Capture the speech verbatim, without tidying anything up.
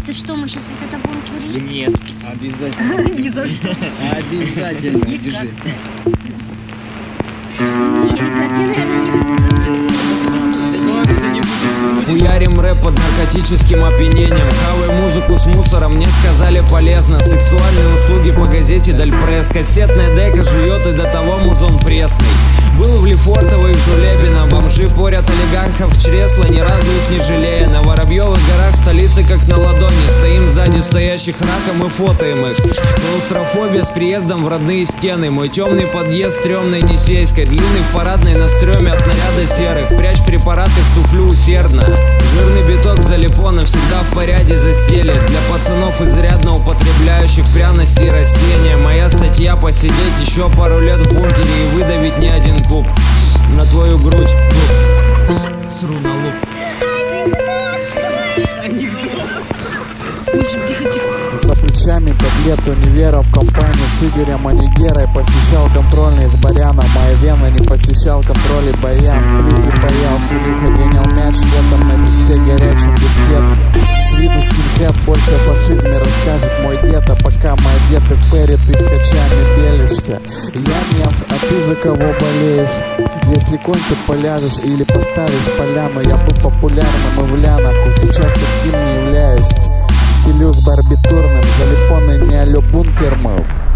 Это что, мы сейчас вот это будем курить? Нет. Обязательно. Ни за что. Обязательно. Держи. Не, ребят, я, наверное, не буду. Хуярим рэп под наркотическим опьянением. Хавай музыку с мусором, мне сказали полезно. Сексуальные услуги по газете Дальпресс. Кассетная дека жует и до того музон пресный. Был в Лефортово и Жулебино. Бомжи порят олигархов в чресла, ни разу их не жалея. На Воробьевых горах столицы как на ладони. Стоим сзади стоящих раком и фотоем их. Клаустрофобия с приездом в родные стены. Мой темный подъезд стрёмной Несейской. Длинный в парадной на стреме от наряда серых. Прячь препараты в туфлю усердно. Жирный биток залипона всегда в порядке застелит. Для пацанов изрядно употребляющих пряности и растения. Моя статья посидеть еще пару лет в бункере и выдавить не один куб на твою грудь. Сру на лоб. Слышим, тихо-тихо. За плечами пять лет универа в компании с Игорем Анигерой. Посещал контрольный с Баряном, моя вена не посещал контроли Баян. Плюхи боялся, Илюха гонял мяч летом на песке горячим дискет. С виду скинхед, больше о фашизме расскажет мой дед. А пока мы одеты в Перри, ты с хачами белишься. Я мент, а ты за кого болеешь? Если конь, то поляжешь или поставишь поляну. Я был популярным и в лянах, сейчас таким не являюсь. Стилю с барбитурным, залипонный не алё бункер мыл.